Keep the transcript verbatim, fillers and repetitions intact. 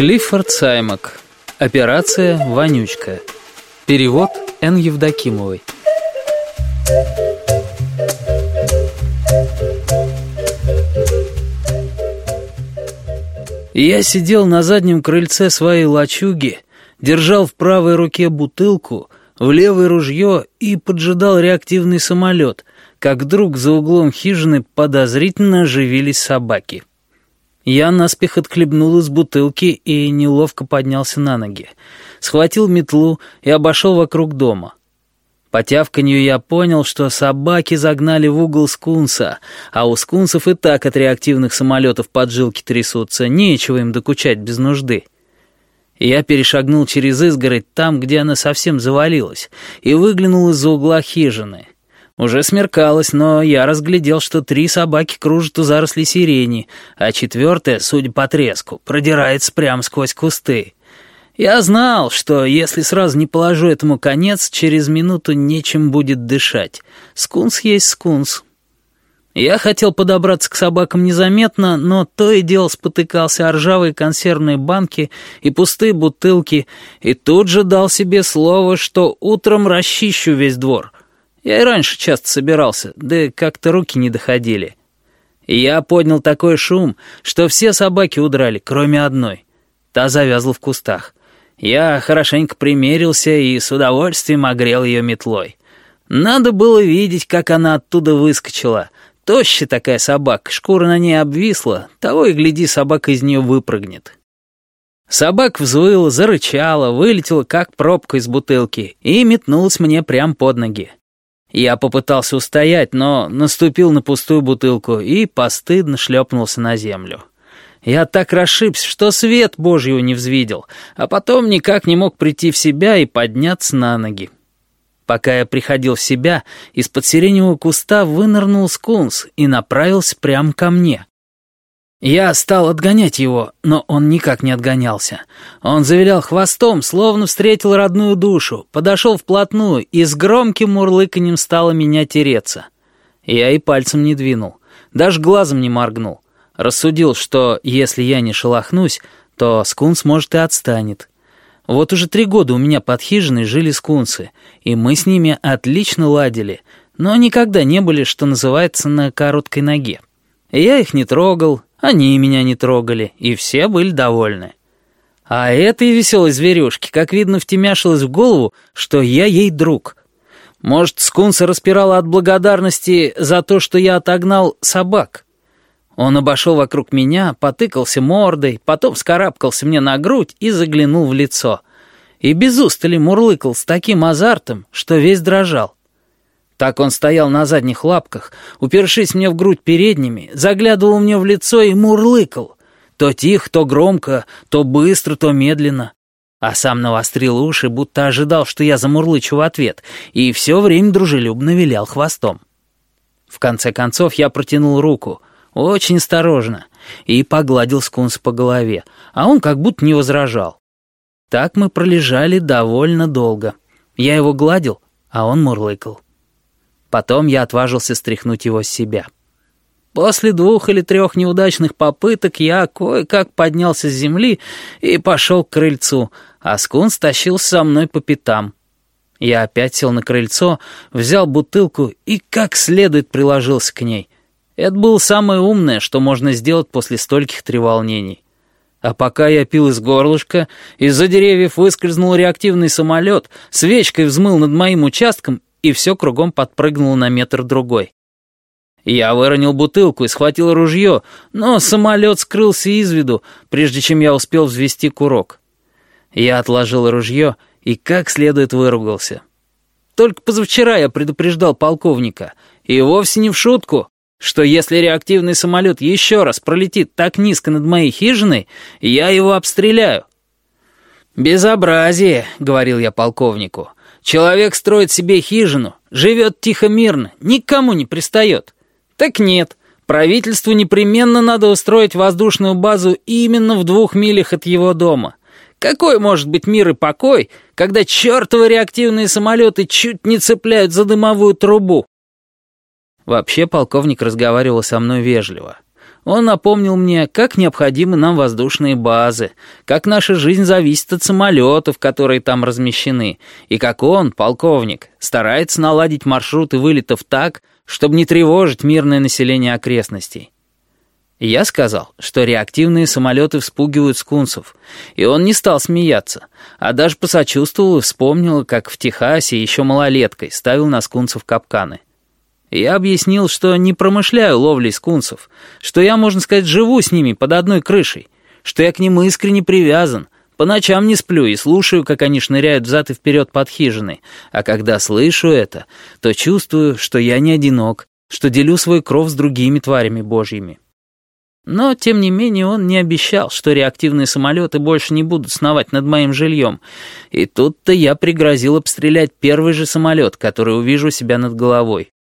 Клиффорд Саймак. Операция «Вонючка». Перевод Н. Евдокимовой. Я сидел на заднем крыльце своей лачуги, держал в правой руке бутылку, в левой ружье и поджидал реактивный самолет, как вдруг за углом хижины подозрительно оживились собаки. Я наспех отхлебнул из бутылки и неловко поднялся на ноги, схватил метлу и обошел вокруг дома. По тявканью я понял, что собаки загнали в угол скунса, а у скунсов и так от реактивных самолетов поджилки трясутся, нечего им докучать без нужды. Я перешагнул через изгородь там, где она совсем завалилась, и выглянул из-за угла хижины. Уже смеркалось, но я разглядел, что три собаки кружат у зарослей сирени, а четвертая, судя по треску, продирается прямо сквозь кусты. Я знал, что если сразу не положу этому конец, через минуту нечем будет дышать. Скунс есть скунс. Я хотел подобраться к собакам незаметно, но то и дело спотыкался о ржавые консервные банки и пустые бутылки, и тут же дал себе слово, что утром расчищу весь двор. Я и раньше часто собирался, да как-то руки не доходили. И я поднял такой шум, что все собаки удрали, кроме одной. Та завязла в кустах. Я хорошенько примерился и с удовольствием огрел ее метлой. Надо было видеть, как она оттуда выскочила. Тощая такая собака, шкура на ней обвисла, того и гляди, собака из нее выпрыгнет. Собака взвыла, зарычала, вылетела, как пробка из бутылки, и метнулась мне прямо под ноги. Я попытался устоять, но наступил на пустую бутылку и постыдно шлепнулся на землю. Я так расшибся, что свет Божьего не взвидел, а потом никак не мог прийти в себя и подняться на ноги. Пока я приходил в себя, из-под сиреневого куста вынырнул скунс и направился прямо ко мне. Я стал отгонять его, но он никак не отгонялся. Он завилял хвостом, словно встретил родную душу, подошел вплотную и с громким мурлыканьем стало меня тереться. Я и пальцем не двинул, даже глазом не моргнул. Рассудил, что если я не шелохнусь, то скунс, может, и отстанет. Вот уже три года у меня под хижиной жили скунсы, и мы с ними отлично ладили, но никогда не были, что называется, на короткой ноге. Я их не трогал, они меня не трогали, и все были довольны. А этой веселой зверюшке, как видно, втемяшилось в голову, что я ей друг. Может, скунса распирала от благодарности за то, что я отогнал собак. Он обошел вокруг меня, потыкался мордой, потом вскарабкался мне на грудь и заглянул в лицо. И без устали мурлыкал с таким азартом, что весь дрожал. Так он стоял на задних лапках, упершись мне в грудь передними, заглядывал мне в лицо и мурлыкал. То тихо, то громко, то быстро, то медленно. А сам навострил уши, будто ожидал, что я замурлычу в ответ, и все время дружелюбно вилял хвостом. В конце концов я протянул руку, очень осторожно, и погладил скунса по голове, а он как будто не возражал. Так мы пролежали довольно долго. Я его гладил, а он мурлыкал. Потом я отважился стряхнуть его с себя. После двух или трех неудачных попыток я кое-как поднялся с земли и пошел к крыльцу, а скунс тащился со мной по пятам. Я опять сел на крыльцо, взял бутылку и как следует приложился к ней. Это было самое умное, что можно сделать после стольких треволнений. А пока я пил из горлышка, из-за деревьев выскользнул реактивный самолет, свечкой взмыл над моим участком, и все кругом подпрыгнуло на метр-другой. Я выронил бутылку и схватил ружье, но самолет скрылся из виду, прежде чем я успел взвести курок. Я отложил ружье и как следует выругался. Только позавчера я предупреждал полковника, и вовсе не в шутку, что если реактивный самолет еще раз пролетит так низко над моей хижиной, я его обстреляю. «Безобразие», — говорил я полковнику. «Человек строит себе хижину, живет тихо-мирно, никому не пристает». Так нет, правительству непременно надо устроить воздушную базу именно в двух милях от его дома. Какой может быть мир и покой, когда чертовы реактивные самолеты чуть не цепляют за дымовую трубу? Вообще полковник разговаривал со мной вежливо. Он напомнил мне, как необходимы нам воздушные базы, как наша жизнь зависит от самолетов, которые там размещены, и как он, полковник, старается наладить маршруты вылетов так, чтобы не тревожить мирное население окрестностей. Я сказал, что реактивные самолеты вспугивают скунсов, и он не стал смеяться, а даже посочувствовал и вспомнил, как в Техасе еще малолеткой ставил на скунсов капканы. Я объяснил, что не промышляю ловлей скунсов, что я, можно сказать, живу с ними под одной крышей, что я к ним искренне привязан, по ночам не сплю и слушаю, как они шныряют взад и вперед под хижиной, а когда слышу это, то чувствую, что я не одинок, что делю свой кров с другими тварями божьими. Но, тем не менее, он не обещал, что реактивные самолеты больше не будут сновать над моим жильем, и тут-то я пригрозил обстрелять первый же самолет, который увижу у себя над головой.